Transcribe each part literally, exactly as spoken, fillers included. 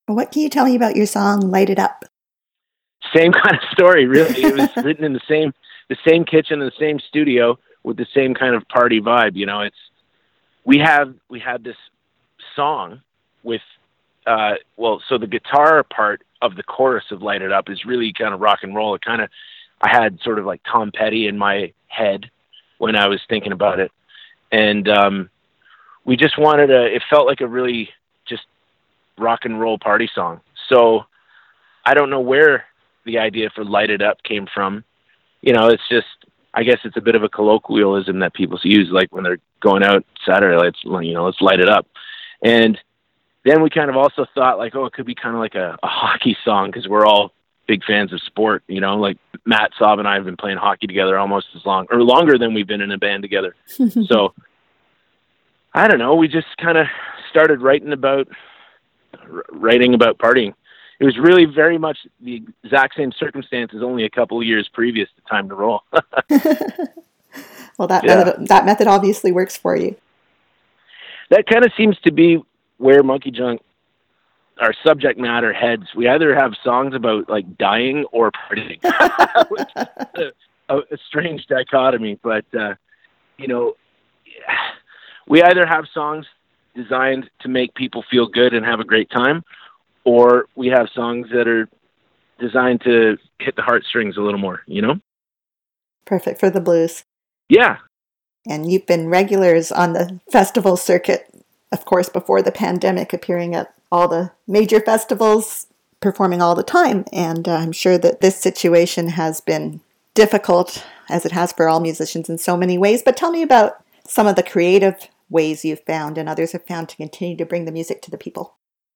What can you tell me about your song, Light It Up? Same kind of story, really. It was written in the same the same kitchen, the same studio, with the same kind of party vibe. You know, it's we have we had this song with uh, well, so the guitar part of the chorus of Light It Up is really kind of rock and roll. It kind of I had sort of like Tom Petty in my head when I was thinking about it, and um, we just wanted a. It felt like a really just rock and roll party song. So I don't know where the idea for Light It Up came from. You know, it's just, I guess it's a bit of a colloquialism that people use, like when they're going out Saturday, let's, you know, let's light it up. And then we kind of also thought like, oh, it could be kind of like a, a hockey song, because we're all big fans of sport, you know, like Matt Saab and I have been playing hockey together almost as long or longer than we've been in a band together. So I don't know. We just kind of started writing about writing about partying. It was really very much the exact same circumstances, only a couple of years previous to Time to Roll. Well, that yeah. method, that method obviously works for you. That kind of seems to be where Monkey Junk, our subject matter, heads. We either have songs about like dying or partying. Which is a, a strange dichotomy, but uh, you know, we either have songs designed to make people feel good and have a great time, or we have songs that are designed to hit the heartstrings a little more, you know? Perfect for the blues. Yeah. And you've been regulars on the festival circuit, of course, before the pandemic, appearing at all the major festivals, performing all the time. And uh, I'm sure that this situation has been difficult, as it has for all musicians in so many ways. But tell me about some of the creative ways you've found and others have found to continue to bring the music to the people.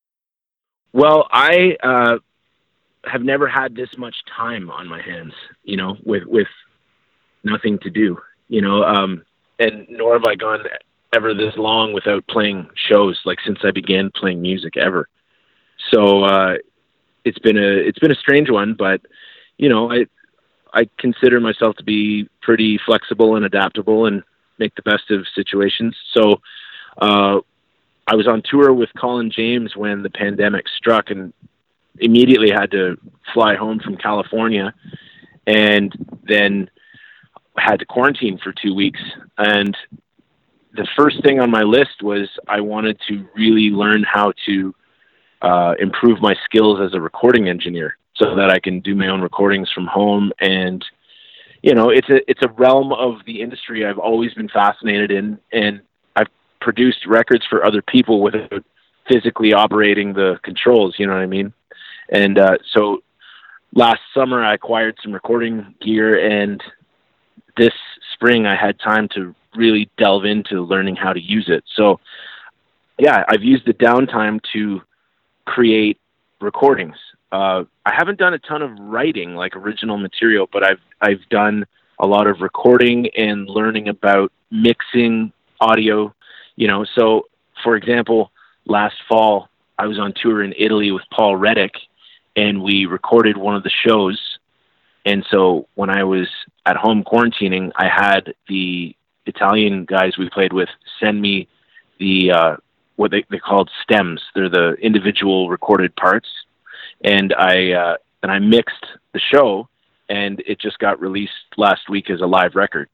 Well, I uh, have never had this much time on my hands, you know, with, with nothing to do, you know, um, and nor have I gone ever this long without playing shows, like since I began playing music ever. So uh, it's been a it's been a strange one, but you know, I I consider myself to be pretty flexible and adaptable and make the best of situations. So uh, I was on tour with Colin James when the pandemic struck, and immediately had to fly home from California, and then had to quarantine for two weeks. And the first thing on my list was I wanted to really learn how to uh, improve my skills as a recording engineer so that I can do my own recordings from home. And, you know, it's a, it's a realm of the industry I've always been fascinated in. And I've produced records for other people without physically operating the controls, you know what I mean? And uh, so last summer I acquired some recording gear, and this spring I had time to really delve into learning how to use it. So yeah, I've used the downtime to create recordings. Uh, I haven't done a ton of writing, like original material, but I've, I've done a lot of recording and learning about mixing audio, you know. So for example, last fall I was on tour in Italy with Paul Reddick, and we recorded one of the shows. And so when I was at home quarantining, I had the Italian guys we played with send me the, uh, what they, they called stems. They're the individual recorded parts. And I, uh, and I mixed the show, and it just got released last week as a live record.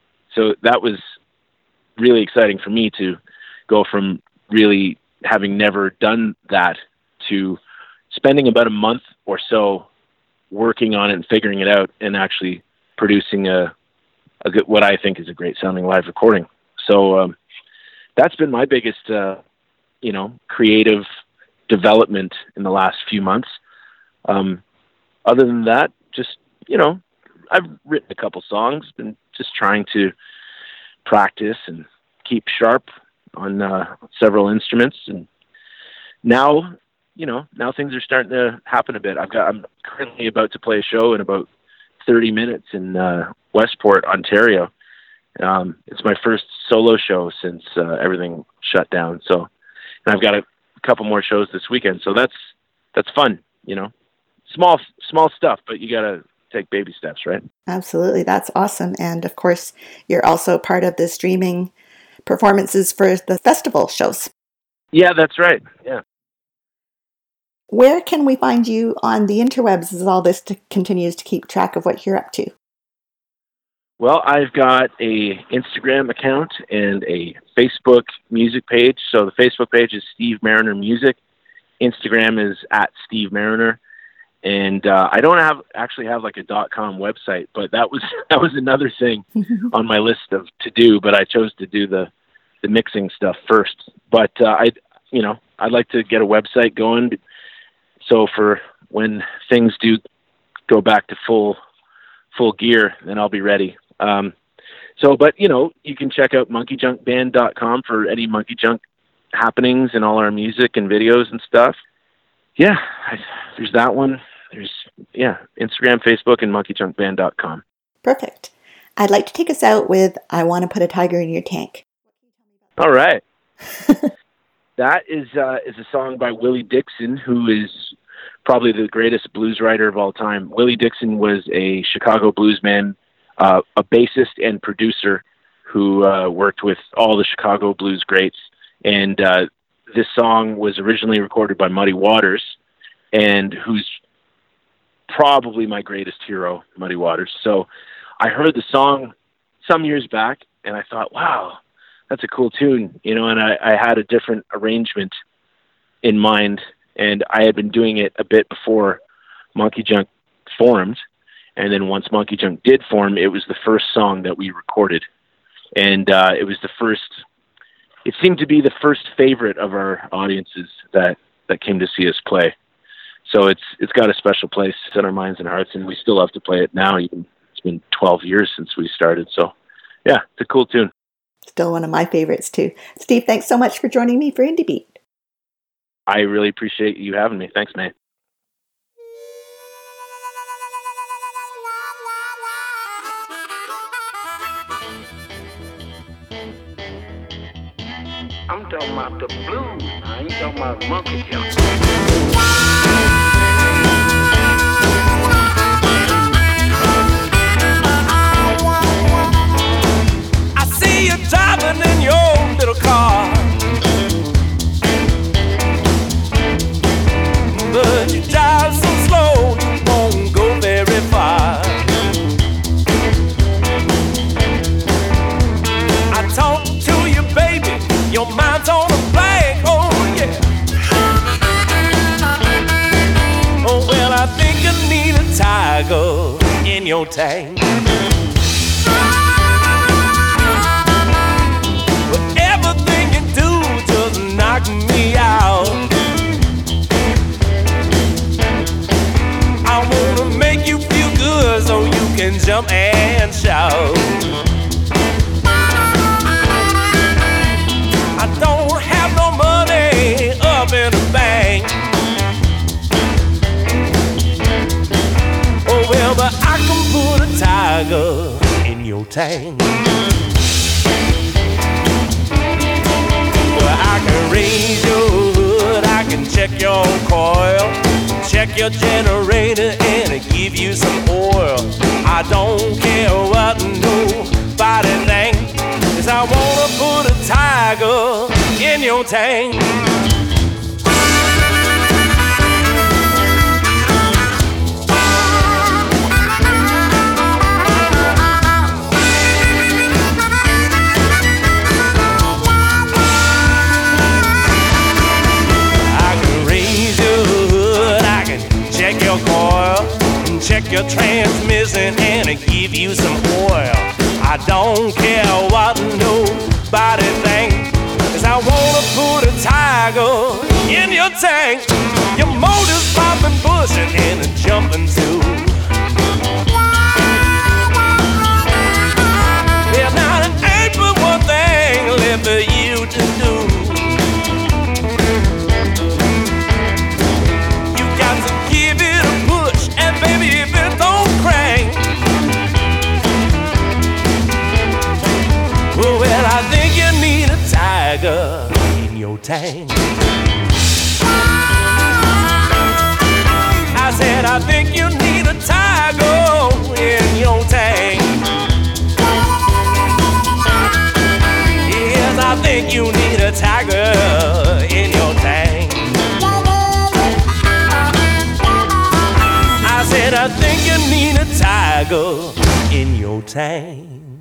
So that was really exciting for me to go from really having never done that to spending about a month or so working on it and figuring it out, and actually producing a, a good, what I think is a great sounding live recording. So um, that's been my biggest, uh, you know, creative development in the last few months. Um, other than that, just, you know, I've written a couple songs, been just trying to practice and keep sharp on uh, several instruments. And now, you know, now things are starting to happen a bit. I've got, I'm currently about to play a show in about thirty minutes in uh, Westport, Ontario. Um, it's my first solo show since uh, everything shut down. So, and I've got a couple more shows this weekend. So that's, that's fun, you know, small, small stuff, but you got to take baby steps, right? Absolutely. That's awesome. And of course, you're also part of the streaming performances for the festival shows. Yeah, that's right. Yeah. Where can we find you on the interwebs as all this to, continues to keep track of what you're up to? Well, I've got a Instagram account and a Facebook music page. So the Facebook page is Steve Mariner Music. Instagram is at Steve Mariner. And uh, I don't have actually have like a .com website, but that was that was another thing on my list of to do. But I chose to do the the mixing stuff first. But uh, I, you know, I'd like to get a website going. So for when things do go back to full full gear, then I'll be ready. Um, so, but you know, you can check out monkey junk band dot com for any Monkey Junk happenings and all our music and videos and stuff. Yeah, I, there's that one. There's, yeah, Instagram, Facebook, and monkey junk band dot com. Perfect. I'd like to take us out with I Want to Put a Tiger in Your Tank. All right. That is uh, is a song by Willie Dixon, who is probably the greatest blues writer of all time. Willie Dixon was a Chicago bluesman, uh, a bassist and producer who uh, worked with all the Chicago blues greats. And uh, this song was originally recorded by Muddy Waters, and who's probably my greatest hero, Muddy Waters. So I heard the song some years back, and I thought, wow, that's a cool tune, you know, and I, I had a different arrangement in mind, and I had been doing it a bit before Monkey Junk formed. And then once Monkey Junk did form, it was the first song that we recorded. And uh, it was the first, it seemed to be the first favorite of our audiences that, that came to see us play. So it's it's got a special place in our minds and hearts, and we still have to play it now. Even it's been twelve years since we started. So yeah, it's a cool tune. Still one of my favorites too. Steve, thanks so much for joining me for Indie Beat. I really appreciate you having me. Thanks, man. I'm talking about the blues. I ain't talking about Monkey Junk. I see you driving in your little car, but you drive so slow you won't go very far. I talk to you, baby, your mind's on a blank, oh yeah. Oh well, I think you need a tiger in your tank. But everything you do just knock me out. I wanna make you feel good so you can jump and shout. I don't have no money up in the bank. Oh well, but I can put a tiger in your tank. Well, I can raise your hood, I can check your coil, check your generator and give you some oil. I don't care what nobody thinks, 'cause I wanna put a tiger in your tank. I can raise your hood, I can check your coil, check your transmission and give you some oil. I don't care what nobody thinks, 'cause I wanna put a tiger in your tank. Your motor's popping, pushing, and jumping too. Yeah, now it ain't but one thing left for you to do. You got to give it a push, and baby, if it don't crank, oh, well, I think you need a tiger in your tank. I said, I think you need a tiger in your tank. Yes, I think you need a tiger in your tank. I think you need a tiger in your tank.